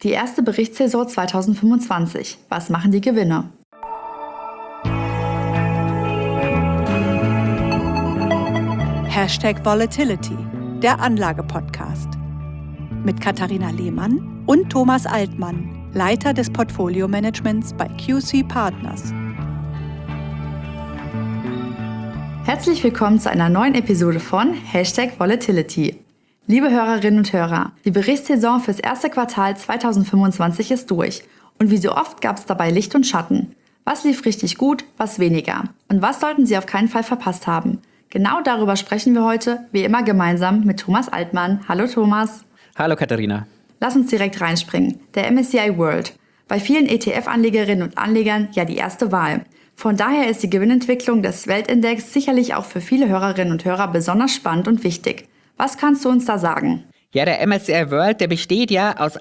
Die erste Berichtssaison 2025. Was machen die Gewinne? #Volatility, der Anlage-Podcast. Mit Katharina Lehmann und Thomas Altmann, Leiter des Portfolio-Managements bei QC Partners. Herzlich willkommen zu einer neuen Episode von #Volatility. Liebe Hörerinnen und Hörer, die Berichtssaison fürs erste Quartal 2025 ist durch. Und wie so oft gab es dabei Licht und Schatten. Was lief richtig gut, was weniger? Und was sollten Sie auf keinen Fall verpasst haben? Genau darüber sprechen wir heute, wie immer gemeinsam mit Thomas Altmann. Hallo Thomas. Hallo Katharina. Lass uns direkt reinspringen. Der MSCI World. Bei vielen ETF-Anlegerinnen und Anlegern ja die erste Wahl. Von daher ist die Gewinnentwicklung des Weltindex sicherlich auch für viele Hörerinnen und Hörer besonders spannend und wichtig. Was kannst du uns da sagen? Ja, der MSCI World, der besteht ja aus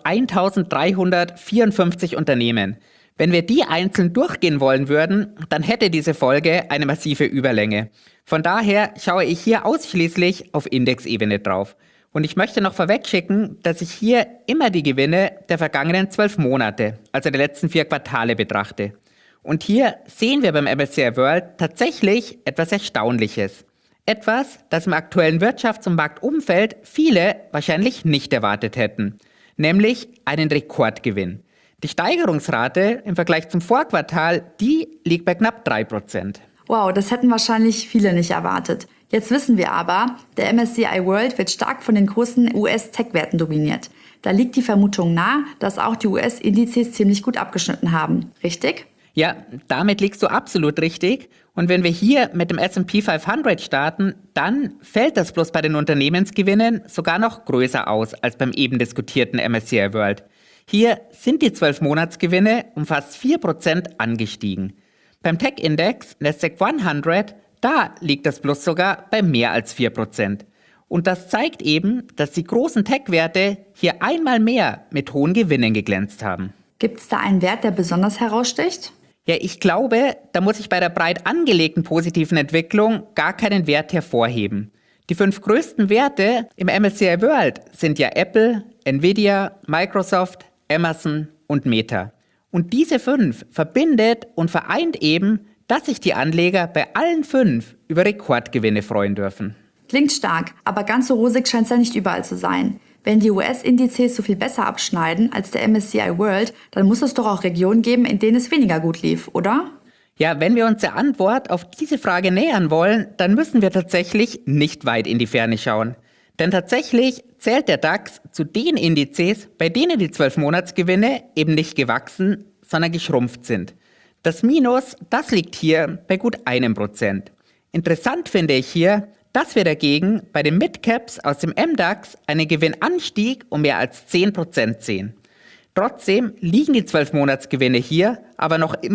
1354 Unternehmen. Wenn wir die einzeln durchgehen wollen würden, dann hätte diese Folge eine massive Überlänge. Von daher schaue ich hier ausschließlich auf Indexebene drauf. Und ich möchte noch vorwegschicken, dass ich hier immer die Gewinne der vergangenen 12 Monate, also der letzten 4 Quartale betrachte. Und hier sehen wir beim MSCI World tatsächlich etwas Erstaunliches. Etwas, das im aktuellen Wirtschafts- und Marktumfeld viele wahrscheinlich nicht erwartet hätten, nämlich einen Rekordgewinn. Die Steigerungsrate im Vergleich zum Vorquartal, die liegt bei knapp 3%. Wow, das hätten wahrscheinlich viele nicht erwartet. Jetzt wissen wir aber, der MSCI World wird stark von den großen US-Tech-Werten dominiert. Da liegt die Vermutung nahe, dass auch die US-Indizes ziemlich gut abgeschnitten haben. Richtig? Ja, damit liegst du absolut richtig. Und wenn wir hier mit dem S&P 500 starten, dann fällt das bloß bei den Unternehmensgewinnen sogar noch größer aus als beim eben diskutierten MSCI World. Hier sind die 12-Monatsgewinne um fast 4% angestiegen. Beim Tech-Index Nasdaq 100, da liegt das Plus sogar bei mehr als 4%. Und das zeigt eben, dass die großen Tech-Werte hier einmal mehr mit hohen Gewinnen geglänzt haben. Gibt es da einen Wert, der besonders heraussticht? Ja, ich glaube, da muss ich bei der breit angelegten positiven Entwicklung gar keinen Wert hervorheben. Die 5 größten Werte im MSCI World sind ja Apple, Nvidia, Microsoft, Amazon und Meta. Und diese 5 verbindet und vereint eben, dass sich die Anleger bei allen 5 über Rekordgewinne freuen dürfen. Klingt stark, aber ganz so rosig scheint es ja nicht überall zu sein. Wenn die US-Indizes so viel besser abschneiden als der MSCI World, dann muss es doch auch Regionen geben, in denen es weniger gut lief, oder? Ja, wenn wir uns der Antwort auf diese Frage nähern wollen, dann müssen wir tatsächlich nicht weit in die Ferne schauen. Denn tatsächlich zählt der DAX zu den Indizes, bei denen die 12-Monatsgewinne eben nicht gewachsen, sondern geschrumpft sind. Das Minus, das liegt hier bei gut 1%. Interessant finde ich hier, dass wir dagegen bei den Midcaps aus dem MDAX einen Gewinnanstieg um mehr als 10% sehen. Trotzdem liegen die 12-Monatsgewinne hier aber noch immer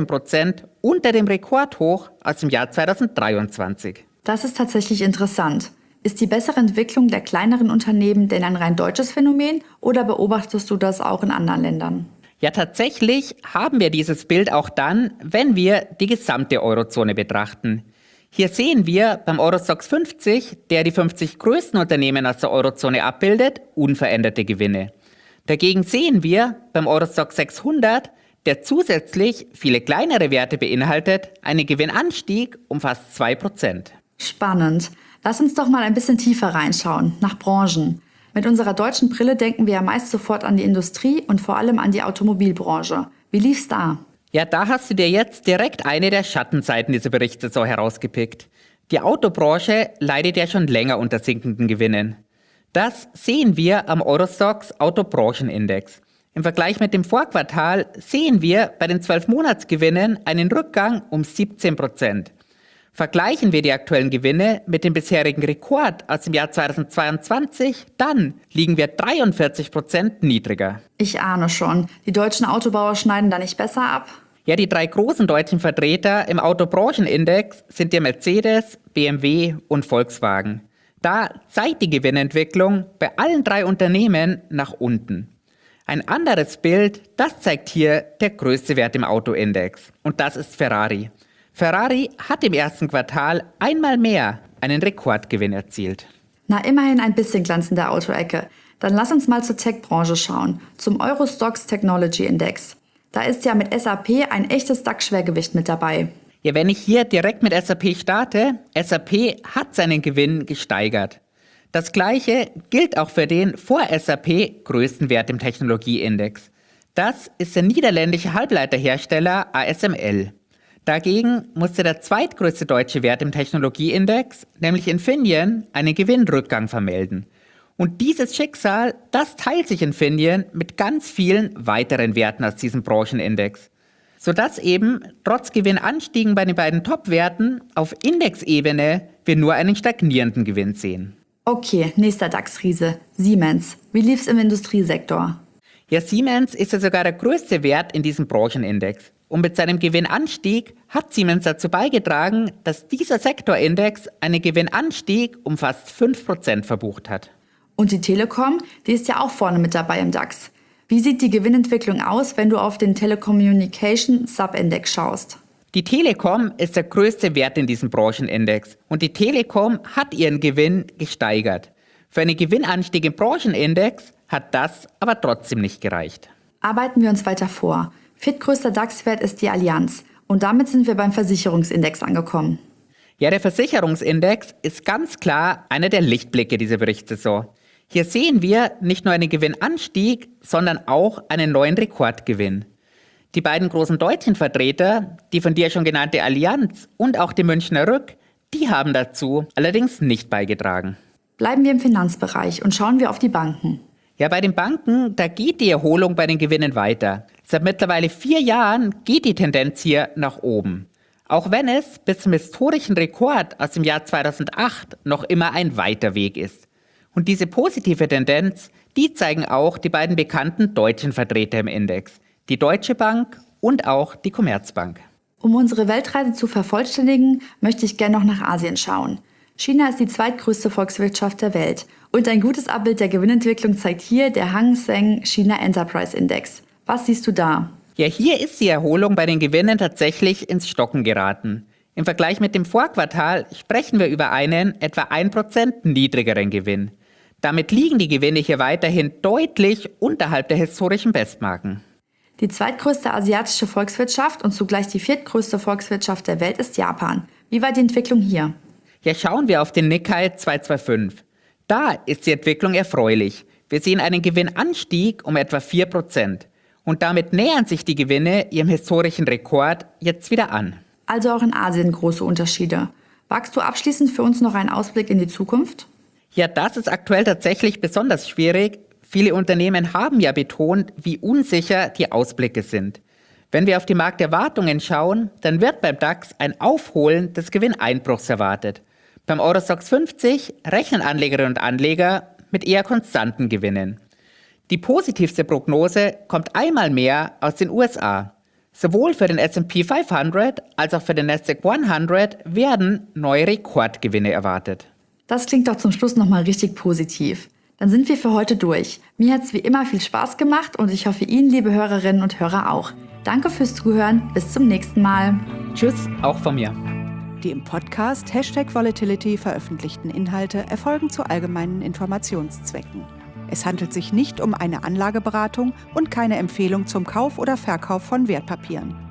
16% unter dem Rekordhoch aus dem Jahr 2023. Das ist tatsächlich interessant. Ist die bessere Entwicklung der kleineren Unternehmen denn ein rein deutsches Phänomen oder beobachtest du das auch in anderen Ländern? Ja, tatsächlich haben wir dieses Bild auch dann, wenn wir die gesamte Eurozone betrachten. Hier sehen wir beim Eurostoxx 50, der die 50 größten Unternehmen aus der Eurozone abbildet, unveränderte Gewinne. Dagegen sehen wir beim Eurostoxx 600, der zusätzlich viele kleinere Werte beinhaltet, einen Gewinnanstieg um fast 2%. Spannend. Lass uns doch mal ein bisschen tiefer reinschauen, nach Branchen. Mit unserer deutschen Brille denken wir ja meist sofort an die Industrie und vor allem an die Automobilbranche. Wie lief's da? Ja, da hast du dir jetzt direkt eine der Schattenseiten dieser Berichtssaison herausgepickt. Die Autobranche leidet ja schon länger unter sinkenden Gewinnen. Das sehen wir am Eurostoxx Autobranchenindex. Im Vergleich mit dem Vorquartal sehen wir bei den 12-Monatsgewinnen einen Rückgang um 17%. Vergleichen wir die aktuellen Gewinne mit dem bisherigen Rekord aus dem Jahr 2022, dann liegen wir 43% niedriger. Ich ahne schon. Die deutschen Autobauer schneiden da nicht besser ab? Ja, die 3 großen deutschen Vertreter im Autobranchenindex sind der Mercedes, BMW und Volkswagen. Da zeigt die Gewinnentwicklung bei allen 3 Unternehmen nach unten. Ein anderes Bild, das zeigt hier der größte Wert im Autoindex. Und das ist Ferrari. Ferrari hat im ersten Quartal einmal mehr einen Rekordgewinn erzielt. Na, immerhin ein bisschen Glanz in der Autoecke. Dann lass uns mal zur Tech-Branche schauen, zum Euro-Stoxx Technology Index. Da ist ja mit SAP ein echtes DAX-Schwergewicht mit dabei. Ja, wenn ich hier direkt mit SAP starte, SAP hat seinen Gewinn gesteigert. Das Gleiche gilt auch für den vor SAP größten Wert im Technologieindex. Das ist der niederländische Halbleiterhersteller ASML. Dagegen musste der zweitgrößte deutsche Wert im Technologieindex, nämlich Infineon, einen Gewinnrückgang vermelden. Und dieses Schicksal, das teilt sich Infineon mit ganz vielen weiteren Werten aus diesem Branchenindex. Sodass eben trotz Gewinnanstiegen bei den beiden Top-Werten auf Indexebene wir nur einen stagnierenden Gewinn sehen. Okay, nächster DAX-Riese, Siemens. Wie lief's im Industriesektor? Ja, Siemens ist ja sogar der größte Wert in diesem Branchenindex. Und mit seinem Gewinnanstieg hat Siemens dazu beigetragen, dass dieser Sektorindex einen Gewinnanstieg um fast 5% verbucht hat. Und die Telekom, die ist ja auch vorne mit dabei im DAX. Wie sieht die Gewinnentwicklung aus, wenn du auf den Telecommunication Subindex schaust? Die Telekom ist der größte Wert in diesem Branchenindex und die Telekom hat ihren Gewinn gesteigert. Für einen Gewinnanstieg im Branchenindex hat das aber trotzdem nicht gereicht. Arbeiten wir uns weiter vor. Viertgrößter DAX-Wert ist die Allianz und damit sind wir beim Versicherungsindex angekommen. Ja, der Versicherungsindex ist ganz klar einer der Lichtblicke dieser Berichtssaison. Hier sehen wir nicht nur einen Gewinnanstieg, sondern auch einen neuen Rekordgewinn. Die beiden großen deutschen Vertreter, die von dir schon genannte Allianz und auch die Münchner Rück, die haben dazu allerdings nicht beigetragen. Bleiben wir im Finanzbereich und schauen wir auf die Banken. Ja, bei den Banken, da geht die Erholung bei den Gewinnen weiter. Seit mittlerweile 4 Jahren geht die Tendenz hier nach oben. Auch wenn es bis zum historischen Rekord aus dem Jahr 2008 noch immer ein weiter Weg ist. Und diese positive Tendenz, die zeigen auch die beiden bekannten deutschen Vertreter im Index, die Deutsche Bank und auch die Commerzbank. Um unsere Weltreise zu vervollständigen, möchte ich gerne noch nach Asien schauen. China ist die zweitgrößte Volkswirtschaft der Welt und ein gutes Abbild der Gewinnentwicklung zeigt hier der Hang Seng China Enterprise Index. Was siehst du da? Ja, hier ist die Erholung bei den Gewinnen tatsächlich ins Stocken geraten. Im Vergleich mit dem Vorquartal sprechen wir über einen etwa 1% niedrigeren Gewinn. Damit liegen die Gewinne hier weiterhin deutlich unterhalb der historischen Bestmarken. Die zweitgrößte asiatische Volkswirtschaft und zugleich die viertgrößte Volkswirtschaft der Welt ist Japan. Wie war die Entwicklung hier? Ja, schauen wir auf den Nikkei 225. Da ist die Entwicklung erfreulich. Wir sehen einen Gewinnanstieg um etwa 4%. Und damit nähern sich die Gewinne ihrem historischen Rekord jetzt wieder an. Also auch in Asien große Unterschiede. Wagst du abschließend für uns noch einen Ausblick in die Zukunft? Ja, das ist aktuell tatsächlich besonders schwierig. Viele Unternehmen haben ja betont, wie unsicher die Ausblicke sind. Wenn wir auf die Markterwartungen schauen, dann wird beim DAX ein Aufholen des Gewinneinbruchs erwartet. Beim Eurostoxx 50 rechnen Anlegerinnen und Anleger mit eher konstanten Gewinnen. Die positivste Prognose kommt einmal mehr aus den USA. Sowohl für den S&P 500 als auch für den Nasdaq 100 werden neue Rekordgewinne erwartet. Das klingt doch zum Schluss nochmal richtig positiv. Dann sind wir für heute durch. Mir hat es wie immer viel Spaß gemacht und ich hoffe Ihnen, liebe Hörerinnen und Hörer, auch. Danke fürs Zuhören. Bis zum nächsten Mal. Tschüss, auch von mir. Die im Podcast #Volatility veröffentlichten Inhalte erfolgen zu allgemeinen Informationszwecken. Es handelt sich nicht um eine Anlageberatung und keine Empfehlung zum Kauf oder Verkauf von Wertpapieren.